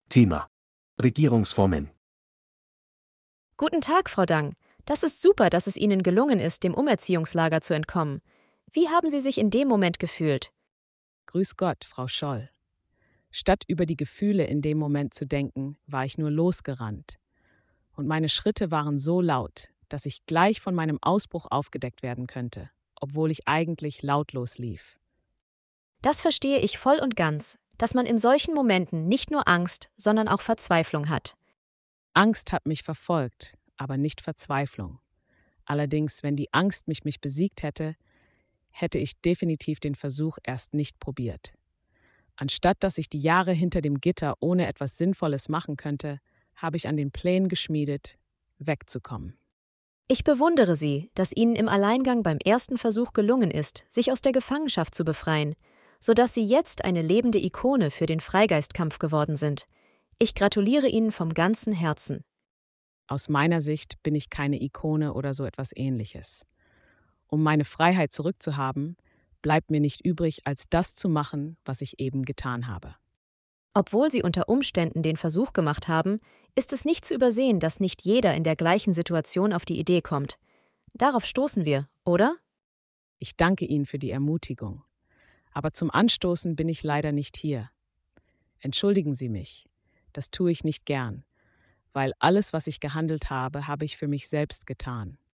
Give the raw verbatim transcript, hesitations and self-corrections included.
Thema: Regierungsformen. Guten Tag, Frau Dang. Das ist super, dass es Ihnen gelungen ist, dem Umerziehungslager zu entkommen. Wie haben Sie sich in dem Moment gefühlt? Grüß Gott, Frau Scholl. Statt über die Gefühle in dem Moment zu denken, war ich nur losgerannt. Und meine Schritte waren so laut, dass ich gleich von meinem Ausbruch aufgedeckt werden könnte, obwohl ich eigentlich lautlos lief. Das verstehe ich voll und ganz, dass man in solchen Momenten nicht nur Angst, sondern auch Verzweiflung hat. Angst hat mich verfolgt, aber nicht Verzweiflung. Allerdings, wenn die Angst mich, mich besiegt hätte, hätte ich definitiv den Versuch erst nicht probiert. Anstatt dass ich die Jahre hinter dem Gitter ohne etwas Sinnvolles machen könnte, habe ich an den Plänen geschmiedet, wegzukommen. Ich bewundere Sie, dass Ihnen im Alleingang beim ersten Versuch gelungen ist, sich aus der Gefangenschaft zu befreien, sodass Sie jetzt eine lebende Ikone für den Freigeistkampf geworden sind. Ich gratuliere Ihnen vom ganzen Herzen. Aus meiner Sicht bin ich keine Ikone oder so etwas Ähnliches. Um meine Freiheit zurückzuhaben, bleibt mir nicht übrig, als das zu machen, was ich eben getan habe. Obwohl Sie unter Umständen den Versuch gemacht haben, ist es nicht zu übersehen, dass nicht jeder in der gleichen Situation auf die Idee kommt. Darauf stoßen wir, oder? Ich danke Ihnen für die Ermutigung. Aber zum Anstoßen bin ich leider nicht hier. Entschuldigen Sie mich. Das tue ich nicht gern, weil alles, was ich gehandelt habe, habe ich für mich selbst getan.